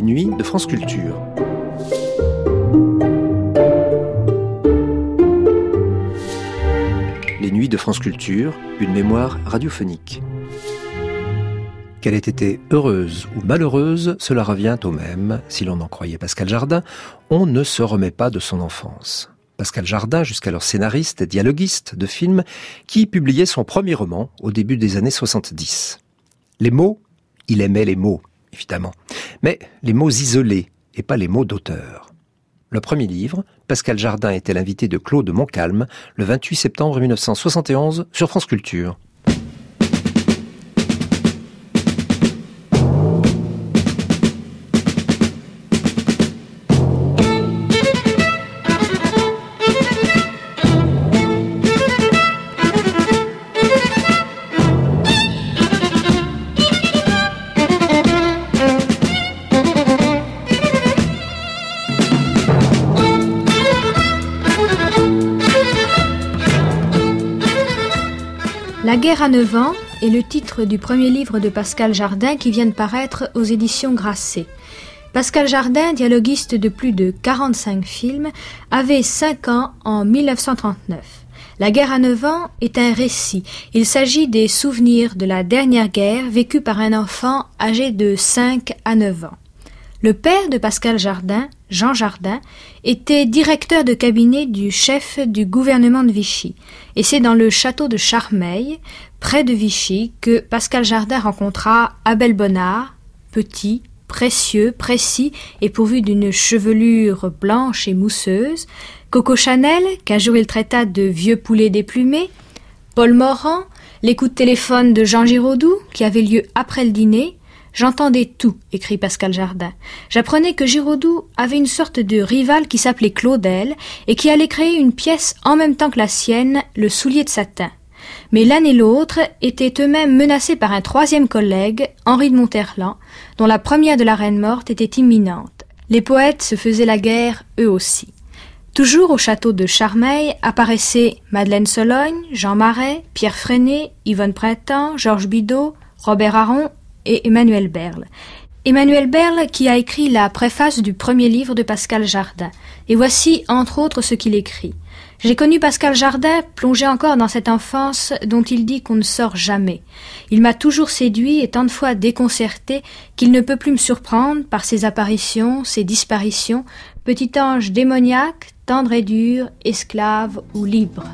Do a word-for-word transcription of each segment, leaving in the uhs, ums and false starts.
nuits de France Culture. Les nuits de France Culture, une mémoire radiophonique. Qu'elle ait été heureuse ou malheureuse, cela revient au même. Si l'on en croyait Pascal Jardin, on ne se remet pas de son enfance. Pascal Jardin, jusqu'alors scénariste et dialoguiste de films, qui publiait son premier roman au début des années soixante-dix. Les mots, il aimait les mots, évidemment, mais les mots isolés et pas les mots d'auteur. Le premier livre, Pascal Jardin était l'invité de Claude Montcalm, le vingt-huit septembre mille neuf cent soixante et onze sur France Culture. La guerre à neuf ans est le titre du premier livre de Pascal Jardin qui vient de paraître aux éditions Grasset. Pascal Jardin, dialoguiste de plus de quarante-cinq films, avait cinq ans en mille neuf cent trente-neuf. La guerre à neuf ans est un récit. Il s'agit des souvenirs de la dernière guerre vécue par un enfant âgé de cinq à neuf ans. Le père de Pascal Jardin, Jean Jardin, était directeur de cabinet du chef du gouvernement de Vichy. Et c'est dans le château de Charmeil, près de Vichy, que Pascal Jardin rencontra Abel Bonnard, petit, précieux, précis et pourvu d'une chevelure blanche et mousseuse, Coco Chanel, qu'un jour il traita de vieux poulet déplumé, Paul Morand, les coups de téléphone de Jean Giraudoux, qui avait lieu après le dîner. J'entendais tout, écrit Pascal Jardin. J'apprenais que Giraudoux avait une sorte de rival qui s'appelait Claudel et qui allait créer une pièce en même temps que la sienne, Le Soulier de satin. Mais l'un et l'autre étaient eux-mêmes menacés par un troisième collègue, Henri de Monterland, dont la première de la Reine morte était imminente. Les poètes se faisaient la guerre eux aussi. Toujours au château de Charmeil apparaissaient Madeleine Sologne, Jean Marais, Pierre Freinet, Yvonne Printemps, Georges Bidault, Robert Aron et Emmanuel Berle. Emmanuel Berle qui a écrit la préface du premier livre de Pascal Jardin. Et voici entre autres ce qu'il écrit. J'ai connu Pascal Jardin plongé encore dans cette enfance dont il dit qu'on ne sort jamais. Il m'a toujours séduit et tant de fois déconcerté qu'il ne peut plus me surprendre par ses apparitions, ses disparitions, petit ange démoniaque, tendre et dur, esclave ou libre.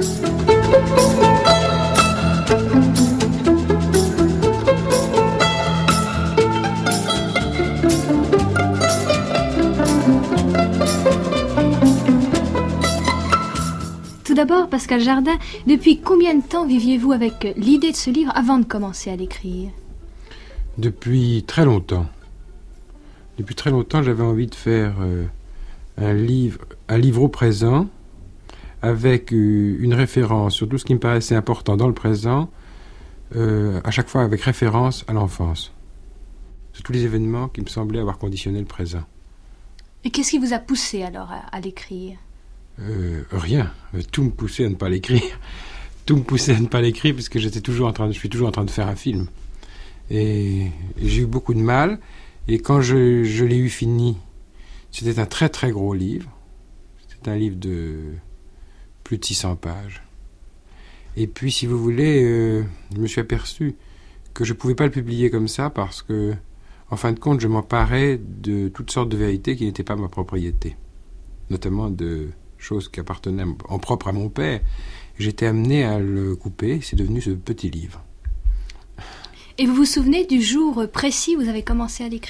Tout d'abord, Pascal Jardin, depuis combien de temps viviez-vous avec l'idée de ce livre avant de commencer à l'écrire ? Depuis très longtemps. Depuis très longtemps, j'avais envie de faire euh, un livre, un livre au présent, avec euh, une référence sur tout ce qui me paraissait important dans le présent, euh, à chaque fois avec référence à l'enfance. Sur tous les événements qui me semblaient avoir conditionné le présent. Et qu'est-ce qui vous a poussé alors à, à l'écrire ? Euh, rien. Tout me poussait à ne pas l'écrire. Tout me poussait à ne pas l'écrire parce que j'étais toujours en train de, je suis toujours en train de faire un film. Et, et j'ai eu beaucoup de mal. Et quand je, je l'ai eu fini, c'était un très très gros livre. C'était un livre de plus de six cents pages. Et puis, si vous voulez, euh, je me suis aperçu que je ne pouvais pas le publier comme ça parce que, en fin de compte, je m'emparais de toutes sortes de vérités qui n'étaient pas ma propriété. Notamment de choses qui appartenaient en propre à mon père. J'étais amené à le couper, c'est devenu ce petit livre. Et vous vous souvenez du jour précis où vous avez commencé à l'écrire ?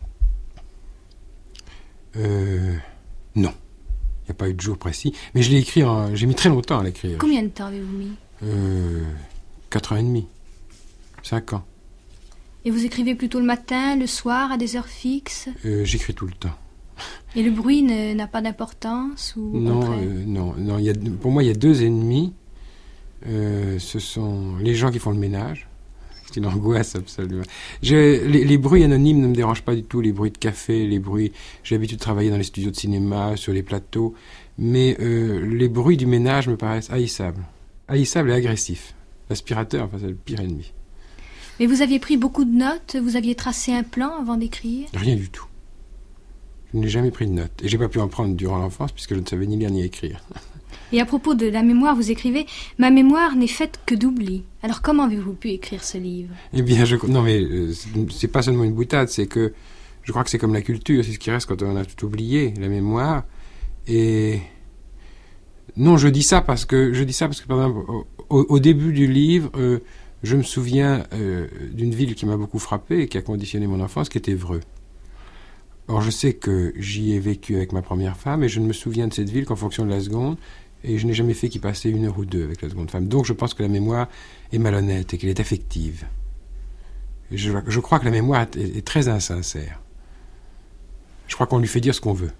Euh... Non. Il n'y a pas eu de jour précis. Mais je l'ai écrit, en... j'ai mis très longtemps à l'écrire. Combien de temps avez-vous mis ? Euh... Quatre ans et demi. Cinq ans. Et vous écrivez plutôt le matin, le soir, à des heures fixes ? euh, J'écris tout le temps. Et le bruit ne, n'a pas d'importance ou Non, euh, non, non. Il y a, pour moi, il y a deux ennemis. Euh, ce sont les gens qui font le ménage. C'est une angoisse absolument. Je, les, les bruits anonymes ne me dérangent pas du tout. Les bruits de café, les bruits... J'ai l'habitude de travailler dans les studios de cinéma, sur les plateaux. Mais euh, les bruits du ménage me paraissent haïssables. Haïssables et agressifs. L'aspirateur, enfin, c'est le pire ennemi. Mais vous aviez pris beaucoup de notes, vous aviez tracé un plan avant d'écrire? Rien du tout. Je n'ai jamais pris de notes. Et j'ai pas pu en prendre durant l'enfance puisque je ne savais ni lire ni écrire. Et à propos de la mémoire, vous écrivez « Ma mémoire n'est faite que d'oubli ». Alors comment avez-vous pu écrire ce livre? Eh bien, je... non mais euh, c'est pas seulement une boutade, c'est que je crois que c'est comme la culture, c'est ce qui reste quand on a tout oublié, la mémoire. Et non, je dis ça parce que je dis ça parce que par exemple au, au début du livre, euh, je me souviens euh, d'une ville qui m'a beaucoup frappé et qui a conditionné mon enfance, qui était Évreux. Or, je sais que j'y ai vécu avec ma première femme et je ne me souviens de cette ville qu'en fonction de la seconde. Et je n'ai jamais fait qu'il passait une heure ou deux avec la seconde femme. Donc je pense que la mémoire est malhonnête et qu'elle est affective. Je, je crois que la mémoire est, est très insincère. Je crois qu'on lui fait dire ce qu'on veut.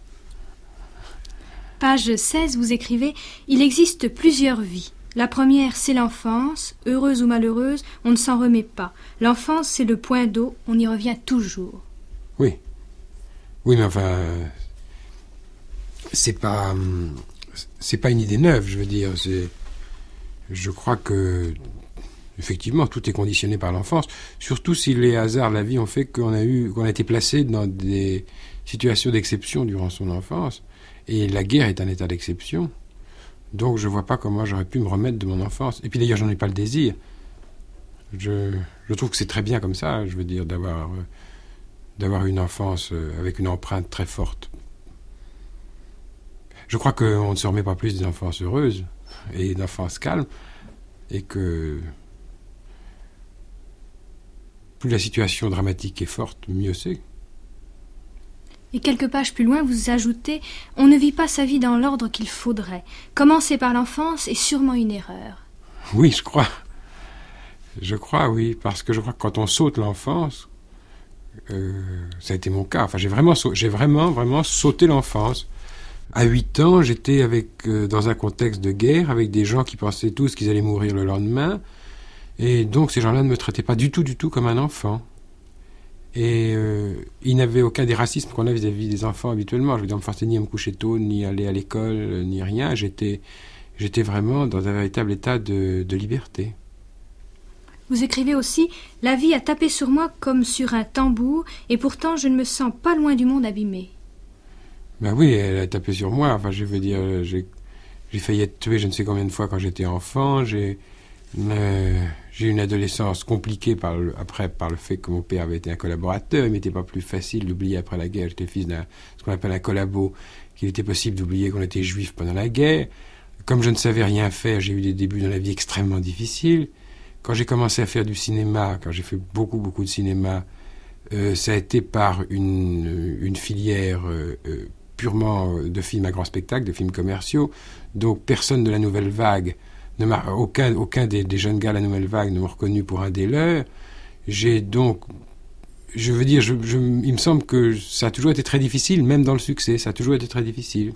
Page seize, vous écrivez « Il existe plusieurs vies. La première, c'est l'enfance. Heureuse ou malheureuse, on ne s'en remet pas. L'enfance, c'est le point d'eau. On y revient toujours. » Oui. Oui, mais enfin... Euh, c'est pas... Hum, c'est pas une idée neuve, je veux dire. C'est, je crois que, effectivement, tout est conditionné par l'enfance. Surtout si les hasards de la vie ont fait qu'on a eu, qu'on a été placé dans des situations d'exception durant son enfance. Et la guerre est un état d'exception. Donc, je vois pas comment j'aurais pu me remettre de mon enfance. Et puis d'ailleurs, j'en ai pas le désir. Je, je trouve que c'est très bien comme ça. Je veux dire, d'avoir, euh, d'avoir une enfance euh, avec une empreinte très forte. Je crois qu'on ne se remet pas plus des enfances heureuses et d'enfances calmes, et que plus la situation dramatique est forte, mieux c'est. Et quelques pages plus loin, vous ajoutez « On ne vit pas sa vie dans l'ordre qu'il faudrait. Commencer par l'enfance est sûrement une erreur. » Oui, je crois. Je crois, oui, parce que je crois que quand on saute l'enfance, euh, ça a été mon cas. Enfin, j'ai vraiment, j'ai vraiment, vraiment sauté l'enfance. À huit ans, j'étais avec, euh, dans un contexte de guerre, avec des gens qui pensaient tous qu'ils allaient mourir le lendemain. Et donc, ces gens-là ne me traitaient pas du tout, du tout comme un enfant. Et euh, ils n'avaient aucun des racismes qu'on a vis-à-vis des enfants habituellement. Je veux dire, on me forçait ni à me coucher tôt, ni à aller à l'école, euh, ni rien. J'étais, j'étais vraiment dans un véritable état de, de liberté. Vous écrivez aussi « La vie a tapé sur moi comme sur un tambour, et pourtant je ne me sens pas loin du monde abîmé. » Ben oui, elle a tapé sur moi. Enfin, je veux dire, j'ai, j'ai failli être tué je ne sais combien de fois quand j'étais enfant. J'ai, euh, j'ai eu une adolescence compliquée par le, après par le fait que mon père avait été un collaborateur. Il m'était pas plus facile d'oublier après la guerre. J'étais fils d'un ce qu'on appelle un collabo, qu'il était possible d'oublier qu'on était juif pendant la guerre. Comme je ne savais rien faire, j'ai eu des débuts dans la vie extrêmement difficiles. Quand j'ai commencé à faire du cinéma, quand j'ai fait beaucoup beaucoup de cinéma, euh, ça a été par une une filière euh, euh, purement de films à grand spectacle, de films commerciaux. Donc personne de la Nouvelle Vague, ne m'a, aucun, aucun des, des jeunes gars de la Nouvelle Vague ne m'a reconnu pour un des leurs. J'ai donc, je veux dire, je, je, il me semble que ça a toujours été très difficile, même dans le succès, ça a toujours été très difficile.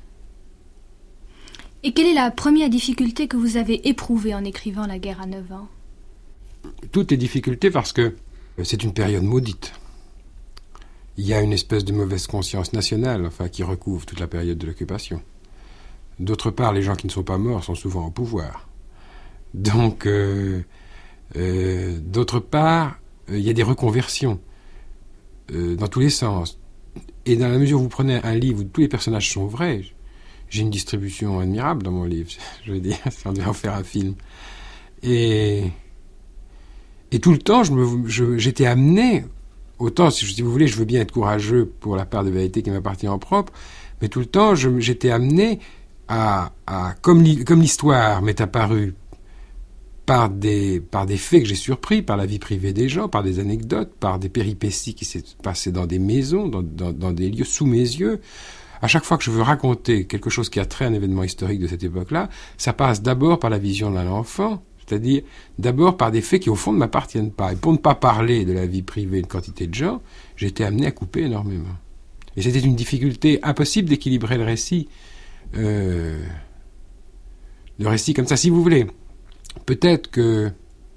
Et quelle est la première difficulté que vous avez éprouvée en écrivant La guerre à neuf ans? Toutes les difficultés parce que c'est une période maudite. Il y a une espèce de mauvaise conscience nationale, enfin, qui recouvre toute la période de l'occupation. D'autre part, les gens qui ne sont pas morts sont souvent au pouvoir. Donc, euh, euh, d'autre part, euh, il y a des reconversions euh, dans tous les sens. Et dans la mesure où vous prenez un livre où tous les personnages sont vrais, j'ai une distribution admirable dans mon livre, je veux dire, si on devait en faire un film. Et, et tout le temps, je me, je, j'étais amené... Autant, si, si vous voulez, je veux bien être courageux pour la part de vérité qui m'appartient en propre, mais tout le temps, je, j'étais amené à, à comme, li, comme l'histoire m'est apparue par des, par des faits que j'ai surpris, par la vie privée des gens, par des anecdotes, par des péripéties qui s'est passées dans des maisons, dans, dans, dans des lieux sous mes yeux. À chaque fois que je veux raconter quelque chose qui a trait à un événement historique de cette époque-là, ça passe d'abord par la vision d'un enfant, c'est-à-dire d'abord par des faits qui au fond ne m'appartiennent pas. Et pour ne pas parler de la vie privée de quantité de gens, j'ai été amené à couper énormément. Et c'était une difficulté impossible d'équilibrer le récit. Euh, le récit comme ça, si vous voulez. Peut-être que...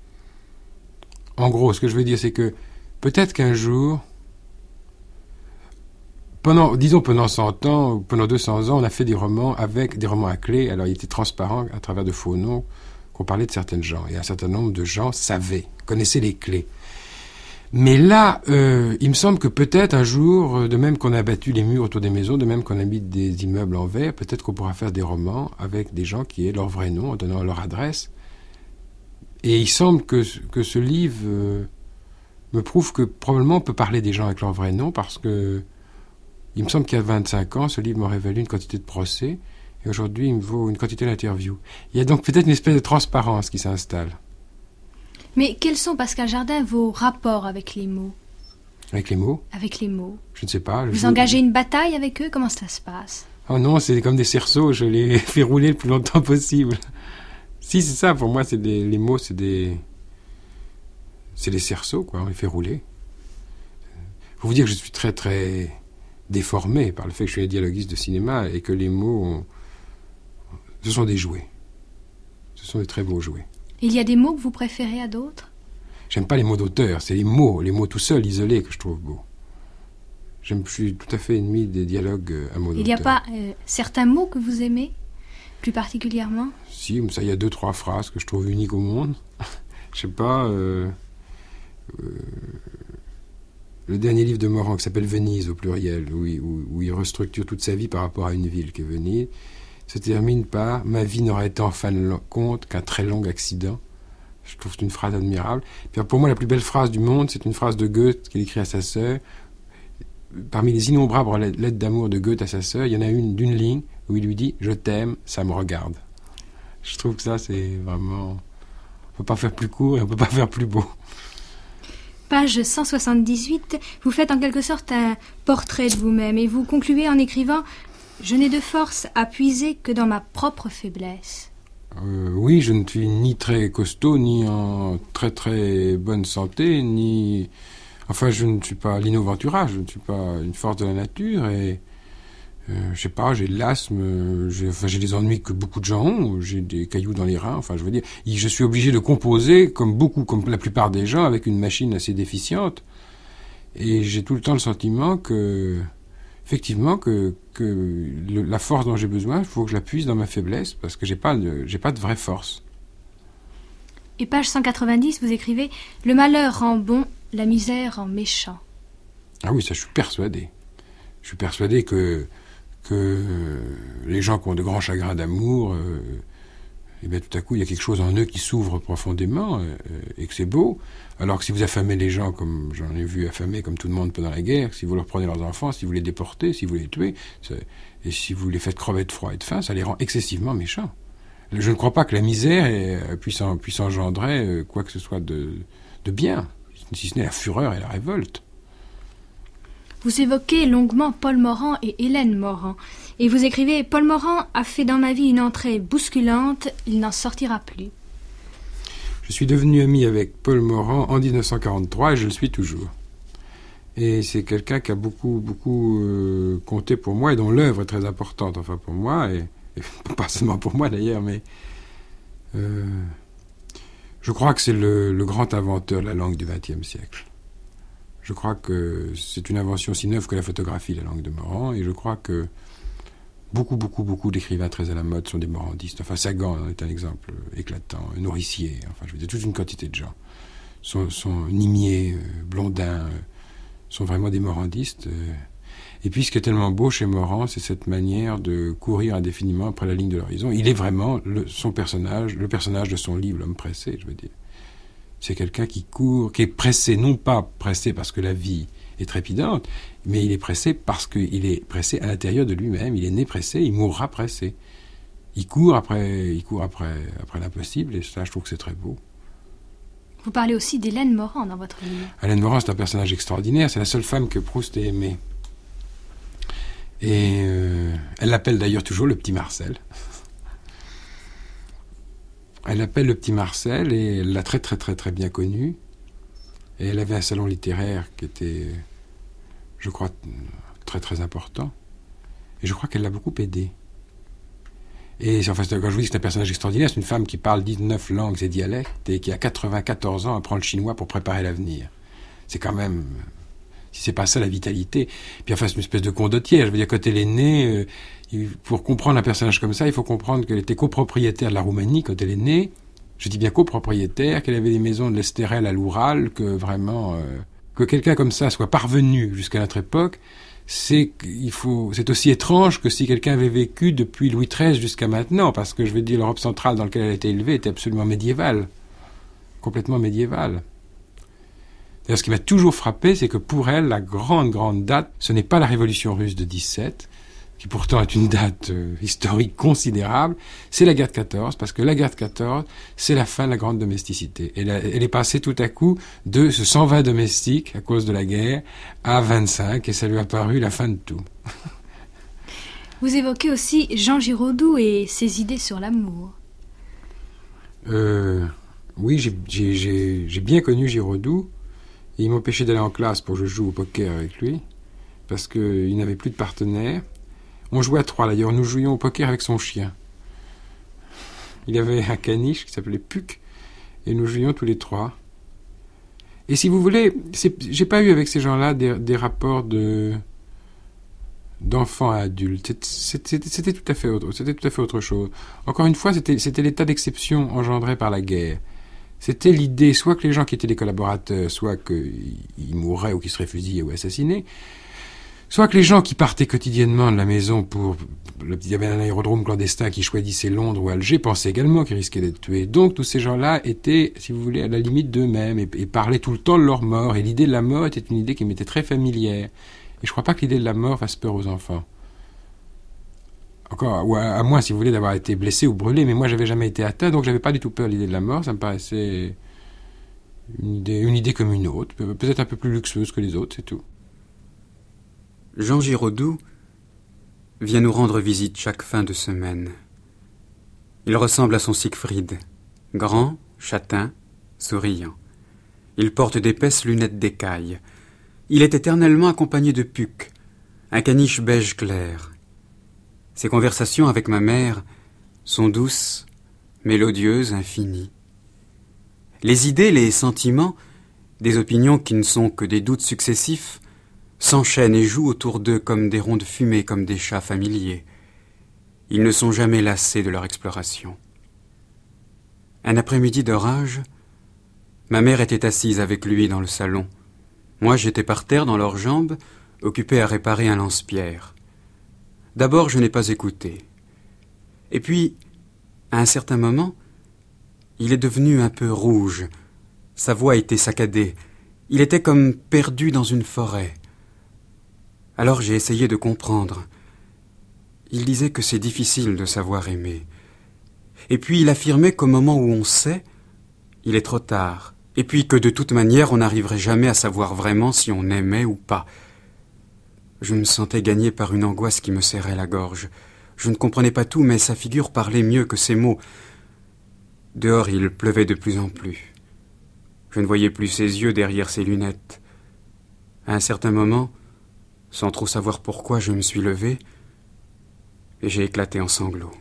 En gros, ce que je veux dire, c'est que peut-être qu'un jour... Pendant, disons pendant cent ans, ou pendant deux cents ans, on a fait des romans avec des romans à clé. Alors, ils étaient transparents à travers de faux noms qu'on parlait de certaines gens. Et un certain nombre de gens savaient, connaissaient les clés. Mais là, euh, il me semble que peut-être un jour, de même qu'on a abattu les murs autour des maisons, de même qu'on habite des immeubles en verre, peut-être qu'on pourra faire des romans avec des gens qui aient leur vrai nom, en donnant leur adresse. Et il semble que, que ce livre euh, me prouve que probablement on peut parler des gens avec leur vrai nom, parce que il me semble qu'il y a vingt-cinq ans, ce livre m'aurait valu une quantité de procès, et aujourd'hui il me vaut une quantité d'interviews. Il y a donc peut-être une espèce de transparence qui s'installe. Mais quels sont, Pascal Jardin, vos rapports avec les mots ? Avec les mots ? Avec les mots. Je ne sais pas. Vous je... engagez une bataille avec eux ? Comment ça se passe ? Oh non, c'est comme des cerceaux, je les fais rouler le plus longtemps possible. Si, c'est ça, pour moi, c'est des... les mots, c'est des... c'est des cerceaux, quoi, on les fait rouler. Il faut vous dire que je suis très, très déformé par le fait que je suis un dialoguiste de cinéma et que les mots, ont... ce sont des jouets. Ce sont des très beaux jouets. Il y a des mots que vous préférez à d'autres ? J'aime pas les mots d'auteur, c'est les mots, les mots tout seuls, isolés, que je trouve beaux. J'aime, je suis tout à fait ennemi des dialogues à mots d'auteur. Il n'y a pas euh, certains mots que vous aimez, plus particulièrement ? Si, ça, il y a deux, trois phrases que je trouve uniques au monde. Je sais pas... Euh, euh, le dernier livre de Morand, qui s'appelle Venise, au pluriel, où il, où, où il restructure toute sa vie par rapport à une ville qui est Venise, se termine par « Ma vie n'aura été en fin de compte qu'un très long accident ». Je trouve que c'est une phrase admirable. Puis pour moi, la plus belle phrase du monde, c'est une phrase de Goethe qu'il écrit à sa sœur. Parmi les innombrables lettres d'amour de Goethe à sa sœur, il y en a une d'une ligne où il lui dit « Je t'aime, ça me regarde ». Je trouve que ça, c'est vraiment... On ne peut pas faire plus court et on ne peut pas faire plus beau. Page cent soixante-dix-huit, vous faites en quelque sorte un portrait de vous-même et vous concluez en écrivant « Je n'ai de force à puiser que dans ma propre faiblesse ». Euh, oui, je ne suis ni très costaud, ni en très très bonne santé, ni... Enfin, je ne suis pas Lino Ventura, je ne suis pas une force de la nature, et... Euh, je sais pas, j'ai de l'asthme, j'ai, enfin, j'ai des ennuis que beaucoup de gens ont, j'ai des cailloux dans les reins, enfin, je veux dire, je suis obligé de composer, comme beaucoup, comme la plupart des gens, avec une machine assez déficiente, et j'ai tout le temps le sentiment que... Effectivement, que, que le, la force dont j'ai besoin, il faut que je la puise dans ma faiblesse, parce que j'ai pas de, j'ai pas de vraie force. Et page cent quatre-vingt-dix, vous écrivez « Le malheur rend bon, la misère rend méchant ». Ah oui, ça, je suis persuadé. Je suis persuadé que, que les gens qui ont de grands chagrins d'amour, euh, et bien tout à coup, il y a quelque chose en eux qui s'ouvre profondément, euh, et que c'est beau. Alors que si vous affamez les gens, comme j'en ai vu affamer comme tout le monde pendant la guerre, si vous leur prenez leurs enfants, si vous les déportez, si vous les tuez, et si vous les faites crever de froid et de faim, ça les rend excessivement méchants. Je ne crois pas que la misère est, puisse, en, puisse engendrer quoi que ce soit de, de bien, si ce n'est la fureur et la révolte. Vous évoquez longuement Paul Morand et Hélène Morand, et vous écrivez « Paul Morand a fait dans ma vie une entrée bousculante, il n'en sortira plus ». Je suis devenu ami avec Paul Morand en dix-neuf cent quarante-trois et je le suis toujours. Et c'est quelqu'un qui a beaucoup, beaucoup euh, compté pour moi et dont l'œuvre est très importante, enfin pour moi, et, et pas seulement pour moi d'ailleurs, mais euh, je crois que c'est le, le grand inventeur de la langue du vingtième siècle. Je crois que c'est une invention aussi neuve que la photographie, la langue de Morand, et je crois que beaucoup, beaucoup, beaucoup d'écrivains très à la mode sont des morandistes. Enfin, Sagan est un exemple éclatant, Nourricier, enfin, je veux dire, toute une quantité de gens. Sont, sont Nimier, euh, Blondin, euh, sont vraiment des morandistes. Euh. Et puis, ce qui est tellement beau chez Morand, c'est cette manière de courir indéfiniment après la ligne de l'horizon. Il est vraiment le, son personnage, le personnage de son livre, L'homme pressé, je veux dire. C'est quelqu'un qui court, qui est pressé, non pas pressé parce que la vie est trépidante, mais il est pressé parce qu'il est pressé à l'intérieur de lui-même. Il est né pressé, il mourra pressé. Il court après, il court après, après l'impossible, et ça, je trouve que c'est très beau. Vous parlez aussi d'Hélène Morand dans votre livre. Hélène Morand, c'est un personnage extraordinaire. C'est la seule femme que Proust ait aimée. Et euh, elle l'appelle d'ailleurs toujours le petit Marcel. Elle l'appelle le petit Marcel et elle l'a très très très très bien connu. Et elle avait un salon littéraire qui était, je crois, très très important. Et je crois qu'elle l'a beaucoup aidé. Et enfin, quand je vous dis que c'est un personnage extraordinaire, c'est une femme qui parle dix-neuf langues et dialectes et qui a quatre-vingt-quatorze ans apprend le chinois pour préparer l'avenir. C'est quand même... Si c'est pas ça la vitalité. Puis enfin, c'est une espèce de condottière. Je veux dire, quand elle est née, euh, pour comprendre un personnage comme ça, il faut comprendre qu'elle était copropriétaire de la Roumanie quand elle est née. Je dis bien copropriétaire, qu'elle avait des maisons de l'Estérel à l'Oural, que vraiment, euh, que quelqu'un comme ça soit parvenu jusqu'à notre époque, c'est qu'il faut, c'est aussi étrange que si quelqu'un avait vécu depuis Louis treize jusqu'à maintenant, parce que je veux dire, l'Europe centrale dans laquelle elle a été élevée était absolument médiévale, complètement médiévale. D'ailleurs, ce qui m'a toujours frappé, c'est que pour elle, la grande, grande date, ce n'est pas la Révolution russe de dix-sept, qui pourtant est une date euh, historique considérable, c'est la guerre de quatorze, parce que la guerre de quatorze, c'est la fin de la grande domesticité. Elle, a, elle est passée tout à coup de ce cent vingt domestiques, à cause de la guerre, à vingt-cinq, et ça lui a paru la fin de tout. Vous évoquez aussi Jean Giraudoux et ses idées sur l'amour. Euh, oui, j'ai, j'ai, j'ai, j'ai bien connu Giraudoux, et il m'empêchait d'aller en classe pour que je joue au poker avec lui, parce qu'il n'avait plus de partenaire. On jouait à trois d'ailleurs, nous jouions au poker avec son chien. Il avait un caniche qui s'appelait Puck, et nous jouions tous les trois. Et si vous voulez, c'est, j'ai pas eu avec ces gens-là des, des rapports de, d'enfants à adultes. C'était, c'était, tout à fait autre, c'était tout à fait autre chose. Encore une fois, c'était, c'était l'état d'exception engendré par la guerre. C'était l'idée, soit que les gens qui étaient des collaborateurs, soit qu'ils mourraient ou qu'ils seraient fusillés ou assassinés, soit que les gens qui partaient quotidiennement de la maison pour... Il y avait un aérodrome clandestin qui choisissait Londres ou Alger, pensaient également qu'ils risquaient d'être tués. Donc tous ces gens-là étaient, si vous voulez, à la limite d'eux-mêmes et, et parlaient tout le temps de leur mort. Et l'idée de la mort était une idée qui m'était très familière. Et je crois pas que l'idée de la mort fasse peur aux enfants. Encore, ou à, à moins, si vous voulez, d'avoir été blessé ou brûlé, mais moi j'avais jamais été atteint, donc j'avais pas du tout peur de l'idée de la mort. Ça me paraissait une idée, une idée comme une autre, peut-être un peu plus luxueuse que les autres, c'est tout. Jean Giraudoux vient nous rendre visite chaque fin de semaine. Il ressemble à son Siegfried, grand, châtain, souriant. Il porte d'épaisses lunettes d'écaille. Il est éternellement accompagné de Puck, un caniche beige clair. Ses conversations avec ma mère sont douces, mélodieuses, infinies. Les idées, les sentiments, des opinions qui ne sont que des doutes successifs, s'enchaînent et jouent autour d'eux comme des ronds de fumée, comme des chats familiers. Ils ne sont jamais lassés de leur exploration. Un après-midi d'orage, ma mère était assise avec lui dans le salon. Moi, j'étais par terre dans leurs jambes, occupé à réparer un lance-pierre. D'abord, je n'ai pas écouté. Et puis, à un certain moment, il est devenu un peu rouge. Sa voix était saccadée. Il était comme perdu dans une forêt. Alors j'ai essayé de comprendre. Il disait que c'est difficile de savoir aimer. Et puis il affirmait qu'au moment où on sait, il est trop tard. Et puis que de toute manière, on n'arriverait jamais à savoir vraiment si on aimait ou pas. Je me sentais gagné par une angoisse qui me serrait la gorge. Je ne comprenais pas tout, mais sa figure parlait mieux que ses mots. Dehors, il pleuvait de plus en plus. Je ne voyais plus ses yeux derrière ses lunettes. À un certain moment, sans trop savoir pourquoi, je me suis levé et j'ai éclaté en sanglots.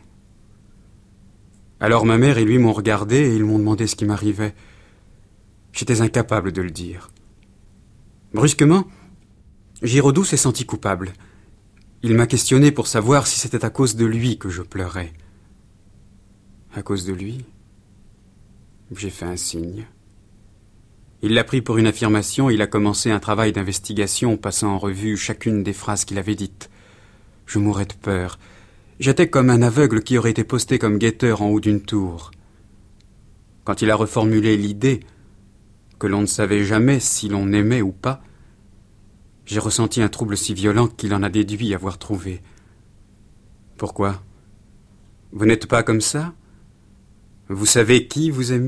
Alors ma mère et lui m'ont regardé et ils m'ont demandé ce qui m'arrivait. J'étais incapable de le dire. Brusquement, Giraudoux s'est senti coupable. Il m'a questionné pour savoir si c'était à cause de lui que je pleurais. À cause de lui ? J'ai fait un signe. Il l'a pris pour une affirmation, il a commencé un travail d'investigation, passant en revue chacune des phrases qu'il avait dites. Je mourais de peur. J'étais comme un aveugle qui aurait été posté comme guetteur en haut d'une tour. Quand il a reformulé l'idée que l'on ne savait jamais si l'on aimait ou pas, j'ai ressenti un trouble si violent qu'il en a déduit avoir trouvé. Pourquoi ? Vous n'êtes pas comme ça ? Vous savez qui vous aimez ?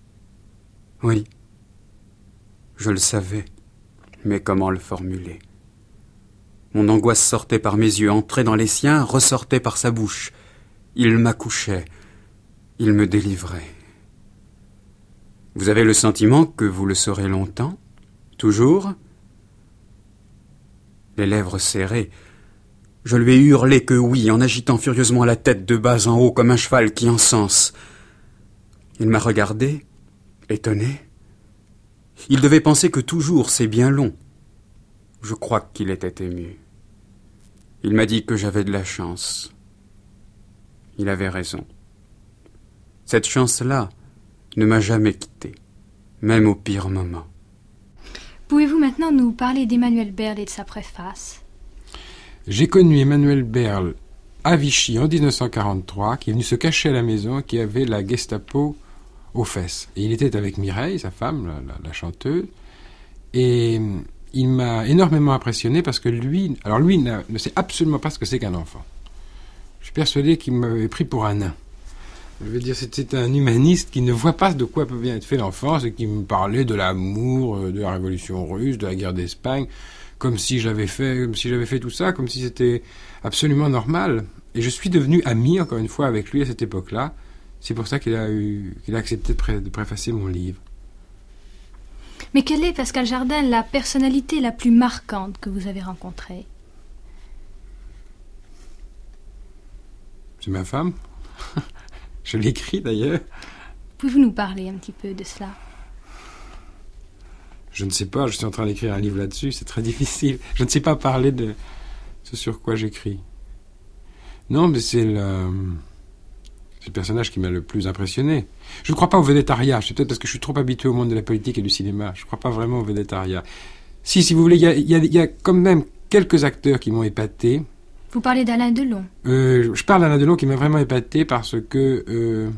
Oui. Je le savais, mais comment le formuler ? Mon angoisse sortait par mes yeux, entrait dans les siens, ressortait par sa bouche. Il m'accouchait, il me délivrait. Vous avez le sentiment que vous le saurez longtemps ? Toujours ? Les lèvres serrées, je lui ai hurlé que oui, en agitant furieusement la tête de bas en haut comme un cheval qui encense. Il m'a regardé, étonné. Il devait penser que toujours c'est bien long. Je crois qu'il était ému. Il m'a dit que j'avais de la chance. Il avait raison. Cette chance-là, ne m'a jamais quitté, même au pire moment. Pouvez-vous maintenant nous parler d'Emmanuel Berl et de sa préface ? J'ai connu Emmanuel Berl à Vichy en dix-neuf cent quarante-trois, qui est venu se cacher à la maison, qui avait la Gestapo aux fesses. Et il était avec Mireille, sa femme, la, la, la chanteuse, et il m'a énormément impressionné parce que lui, alors lui ne sait absolument pas ce que c'est qu'un enfant. Je suis persuadé qu'il m'avait pris pour un nain. Je veux dire, c'était un humaniste qui ne voit pas de quoi peut bien être fait l'enfance et qui me parlait de l'amour, de la Révolution russe, de la guerre d'Espagne, comme si j'avais fait, comme si j'avais fait tout ça, comme si c'était absolument normal. Et je suis devenu ami, encore une fois, avec lui à cette époque-là. C'est pour ça qu'il a, eu, qu'il a accepté de, pré, de préfacer mon livre. Mais quelle est, Pascal Jardin, la personnalité la plus marquante que vous avez rencontrée ? C'est ma femme. Je l'écris d'ailleurs. Pouvez-vous nous parler un petit peu de cela ? Je ne sais pas, je suis en train d'écrire un livre là-dessus, c'est très difficile. Je ne sais pas parler de ce sur quoi j'écris. Non, mais c'est le, c'est le personnage qui m'a le plus impressionné. Je ne crois pas au védétariat, c'est peut-être parce que je suis trop habitué au monde de la politique et du cinéma. Je ne crois pas vraiment au védétariat. Si, si vous voulez, il y a, y a, y a quand même quelques acteurs qui m'ont épaté. Vous parlez d'Alain Delon. Euh, je parle d'Alain Delon qui m'a vraiment épaté parce que, euh,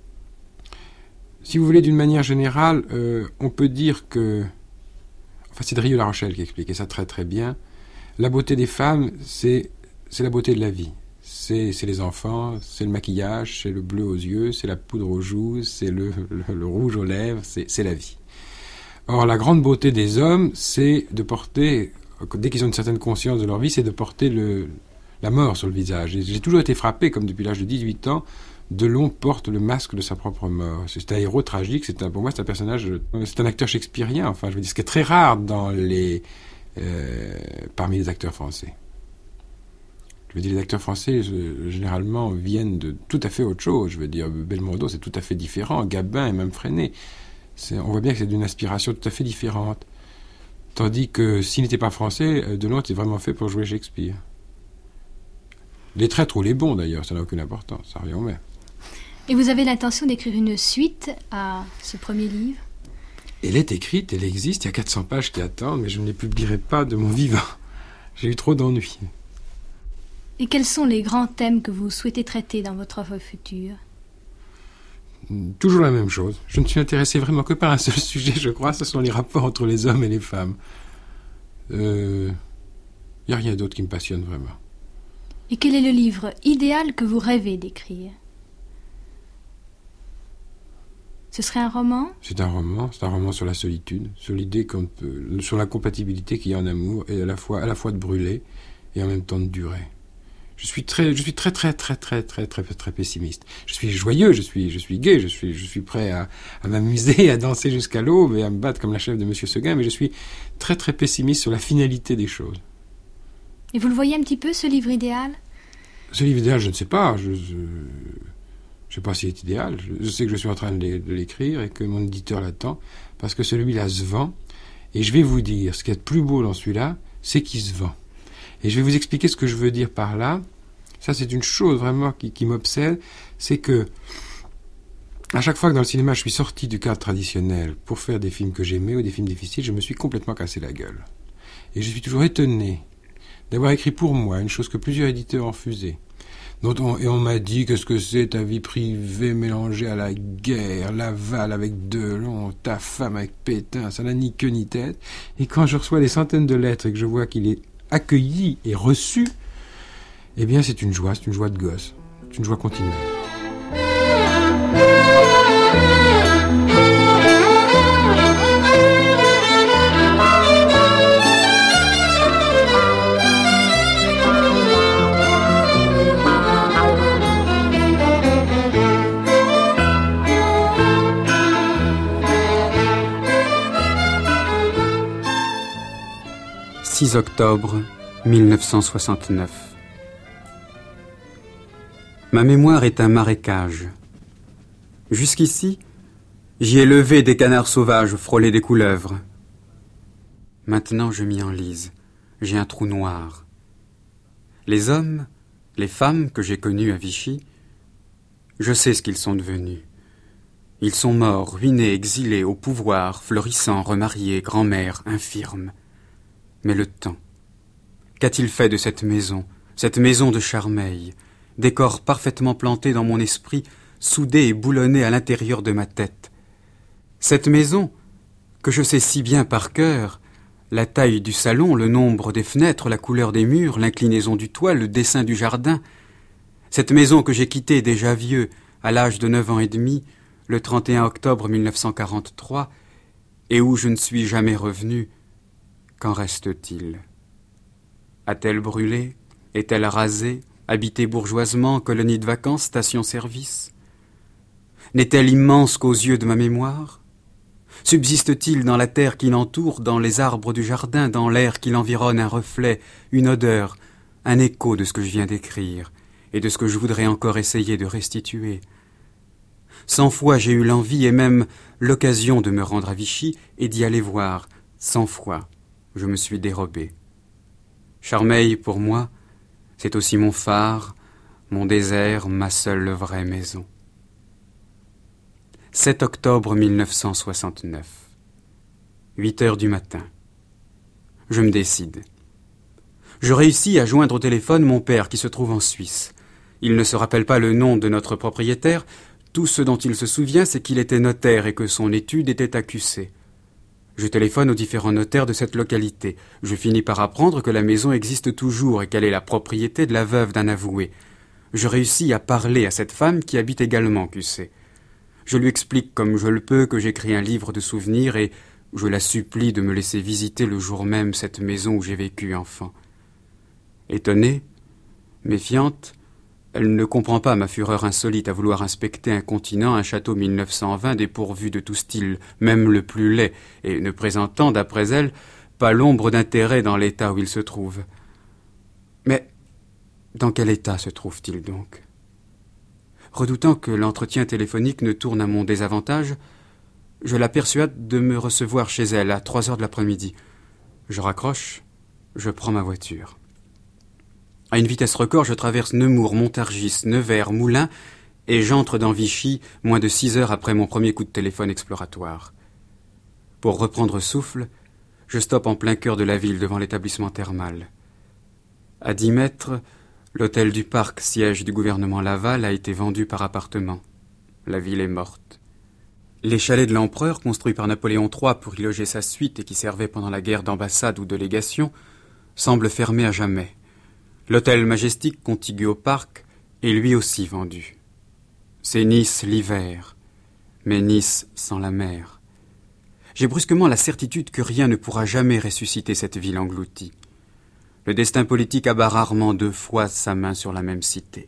si vous voulez, d'une manière générale, euh, on peut dire que... Enfin, c'est Drieux La Rochelle qui expliquait ça très très bien. La beauté des femmes, c'est, c'est la beauté de la vie. C'est, c'est les enfants, c'est le maquillage, c'est le bleu aux yeux, c'est la poudre aux joues, c'est le, le, le rouge aux lèvres, c'est, c'est la vie. Or, la grande beauté des hommes, c'est de porter, dès qu'ils ont une certaine conscience de leur vie, c'est de porter le... la mort sur le visage. Et j'ai toujours été frappé, comme depuis l'âge de dix-huit ans, Delon porte le masque de sa propre mort. C'est un héros tragique, c'est un, pour moi c'est un personnage, c'est un acteur shakespearien, enfin je veux dire, ce qui est très rare dans les, euh, parmi les acteurs français. Je veux dire, les acteurs français, je, généralement, viennent de tout à fait autre chose. Je veux dire, Belmondo, c'est tout à fait différent, Gabin et même Freinet. C'est, on voit bien que c'est d'une inspiration tout à fait différente. Tandis que s'il n'était pas français, Delon était vraiment fait pour jouer Shakespeare. Les traîtres ou les bons, d'ailleurs, ça n'a aucune importance, ça revient au même. Et vous avez l'intention d'écrire une suite à ce premier livre ? Elle est écrite, elle existe, il y a quatre cents pages qui attendent, mais je ne les publierai pas de mon vivant. J'ai eu trop d'ennuis. Et quels sont les grands thèmes que vous souhaitez traiter dans votre œuvre future ? Toujours la même chose. Je ne suis intéressé vraiment que par un seul sujet, je crois, ce sont les rapports entre les hommes et les femmes. Euh, il n'y a rien d'autre qui me passionne vraiment. Et quel est le livre idéal que vous rêvez d'écrire ? Ce serait un roman ? C'est un roman, c'est un roman sur la solitude, sur l'idée qu'on peut, sur la compatibilité qu'il y a en amour, et à la fois, à la fois de brûler et en même temps de durer. Je suis très, je suis très, très, très, très, très, très, très pessimiste. Je suis joyeux, je suis, je suis gai, je suis, je suis prêt à, à m'amuser, à danser jusqu'à l'aube et à me battre comme la chèvre de Monsieur Seguin, mais je suis très, très pessimiste sur la finalité des choses. Et vous le voyez un petit peu, ce livre idéal ? Ce livre idéal, je ne sais pas. Je ne sais pas s'il est idéal. Je, je sais que je suis en train de, l'é- de l'écrire et que mon éditeur l'attend, parce que celui-là se vend. Et je vais vous dire, ce qu'il y a de plus beau dans celui-là, c'est qu'il se vend. Et je vais vous expliquer ce que je veux dire par là. Ça, c'est une chose vraiment qui, qui m'obsède. C'est que, à chaque fois que dans le cinéma, je suis sorti du cadre traditionnel pour faire des films que j'aimais ou des films difficiles, je me suis complètement cassé la gueule. Et je suis toujours étonné d'avoir écrit pour moi une chose que plusieurs éditeurs ont refusée. Dont on, et on m'a dit qu'est-ce que c'est ta vie privée mélangée à la guerre, Laval avec Delon, ta femme avec Pétain, ça n'a ni queue ni tête. Et quand je reçois des centaines de lettres et que je vois qu'il est accueilli et reçu, eh bien c'est une joie, c'est une joie de gosse, c'est une joie continuelle. six octobre mille neuf cent soixante-neuf. Ma mémoire est un marécage. Jusqu'ici, j'y ai levé des canards sauvages, frôlé des couleuvres. Maintenant, je m'y enlise. J'ai un trou noir. Les hommes, les femmes que j'ai connus à Vichy, je sais ce qu'ils sont devenus. Ils sont morts, ruinés, exilés, au pouvoir, fleurissants, remariés, grand-mères, infirmes. Mais le temps, qu'a-t-il fait de cette maison, cette maison de Charmeil, décor parfaitement planté dans mon esprit, soudé et boulonné à l'intérieur de ma tête? Cette maison, que je sais si bien par cœur, la taille du salon, le nombre des fenêtres, la couleur des murs, l'inclinaison du toit, le dessin du jardin, cette maison que j'ai quittée déjà vieux, à l'âge de neuf ans et demi, le trente et un octobre mille neuf cent quarante-trois, et où je ne suis jamais revenu, qu'en reste-t-il? A-t-elle brûlé? Est-elle rasée? Habitée bourgeoisement, colonie de vacances, station-service? N'est-elle immense qu'aux yeux de ma mémoire? Subsiste-t-il dans la terre qui l'entoure, dans les arbres du jardin, dans l'air qui l'environne un reflet, une odeur, un écho de ce que je viens d'écrire et de ce que je voudrais encore essayer de restituer? Cent fois j'ai eu l'envie et même l'occasion de me rendre à Vichy et d'y aller voir. Cent fois je me suis dérobé. Charmeil, pour moi, c'est aussi mon phare, mon désert, ma seule vraie maison. sept octobre mille neuf cent soixante-neuf. huit heures du matin. Je me décide. Je réussis à joindre au téléphone mon père qui se trouve en Suisse. Il ne se rappelle pas le nom de notre propriétaire. Tout ce dont il se souvient, c'est qu'il était notaire et que son étude était à Q C. Je téléphone aux différents notaires de cette localité. Je finis par apprendre que la maison existe toujours et qu'elle est la propriété de la veuve d'un avoué. Je réussis à parler à cette femme qui habite également Q C. Je lui explique comme je le peux que j'écris un livre de souvenirs et je la supplie de me laisser visiter le jour même cette maison où j'ai vécu enfant. Étonnée, méfiante, elle ne comprend pas ma fureur insolite à vouloir inspecter un continent, un château mille neuf cent vingt dépourvu de tout style, même le plus laid, et ne présentant, d'après elle, pas l'ombre d'intérêt dans l'état où il se trouve. Mais dans quel état se trouve-t-il donc? Redoutant que l'entretien téléphonique ne tourne à mon désavantage, je la persuade de me recevoir chez elle à trois heures de l'après-midi. Je raccroche, je prends ma voiture. À une vitesse record, je traverse Nemours, Montargis, Nevers, Moulins, et j'entre dans Vichy moins de six heures après mon premier coup de téléphone exploratoire. Pour reprendre souffle, je stoppe en plein cœur de la ville devant l'établissement thermal. À dix mètres, l'hôtel du Parc, siège du gouvernement Laval, a été vendu par appartement. La ville est morte. Les chalets de l'empereur, construits par Napoléon trois pour y loger sa suite et qui servaient pendant la guerre d'ambassade ou de légation, semblent fermés à jamais. L'hôtel majestique contigu au parc est lui aussi vendu. C'est Nice l'hiver, mais Nice sans la mer. J'ai brusquement la certitude que rien ne pourra jamais ressusciter cette ville engloutie. Le destin politique abat rarement deux fois sa main sur la même cité.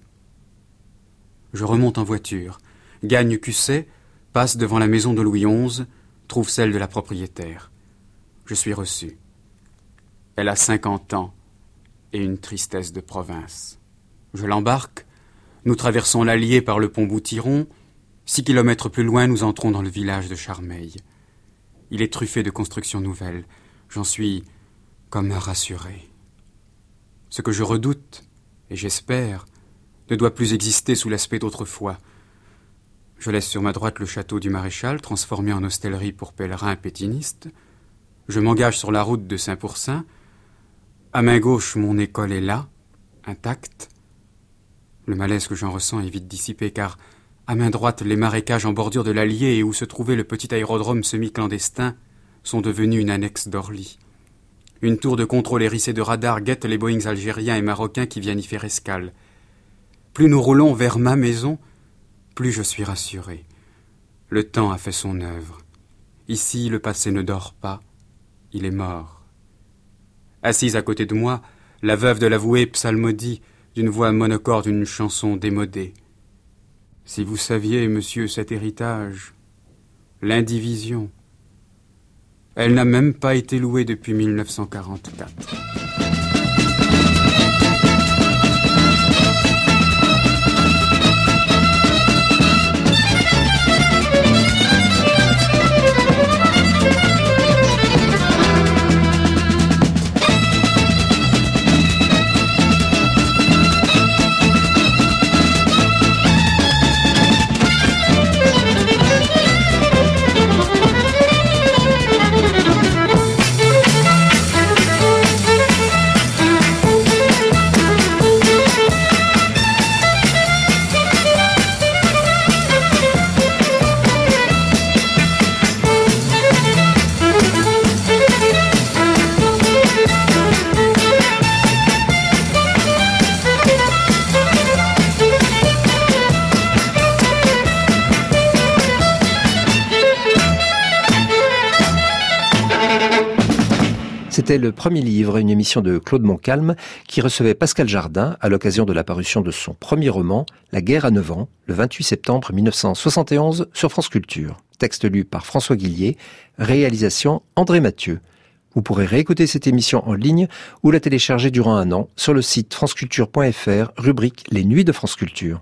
Je remonte en voiture, gagne Q C, passe devant la maison de Louis onze, trouve celle de la propriétaire. Je suis reçu. Elle a cinquante ans et une tristesse de province. Je l'embarque, nous traversons l'Allier par le pont Boutiron, six kilomètres plus loin nous entrons dans le village de Charmeil. Il est truffé de constructions nouvelles, j'en suis comme rassuré. Ce que je redoute, et j'espère, ne doit plus exister sous l'aspect d'autrefois. Je laisse sur ma droite le château du Maréchal, transformé en hostellerie pour pèlerins pétinistes. Je m'engage sur la route de Saint-Pourçain. À main gauche, mon école est là, intacte. Le malaise que j'en ressens est vite dissipé, car à main droite, les marécages en bordure de l'Allier et où se trouvait le petit aérodrome semi-clandestin sont devenus une annexe d'Orly. Une tour de contrôle hérissée de radars guette les Boeings algériens et marocains qui viennent y faire escale. Plus nous roulons vers ma maison, plus je suis rassuré. Le temps a fait son œuvre. Ici, le passé ne dort pas, il est mort. Assise à côté de moi, la veuve de l'avoué psalmodie d'une voix monocorde une chanson démodée. Si vous saviez, monsieur, cet héritage, l'indivision. Elle n'a même pas été louée depuis mille neuf cent quarante-quatre. C'était le premier livre, une émission de Claude Montcalm qui recevait Pascal Jardin à l'occasion de la parution de son premier roman, La guerre à neuf ans, le vingt-huit septembre mille neuf cent soixante et onze sur France Culture. Texte lu par François Guillier, réalisation André Mathieu. Vous pourrez réécouter cette émission en ligne ou la télécharger durant un an sur le site franceculture point f r, rubrique Les Nuits de France Culture.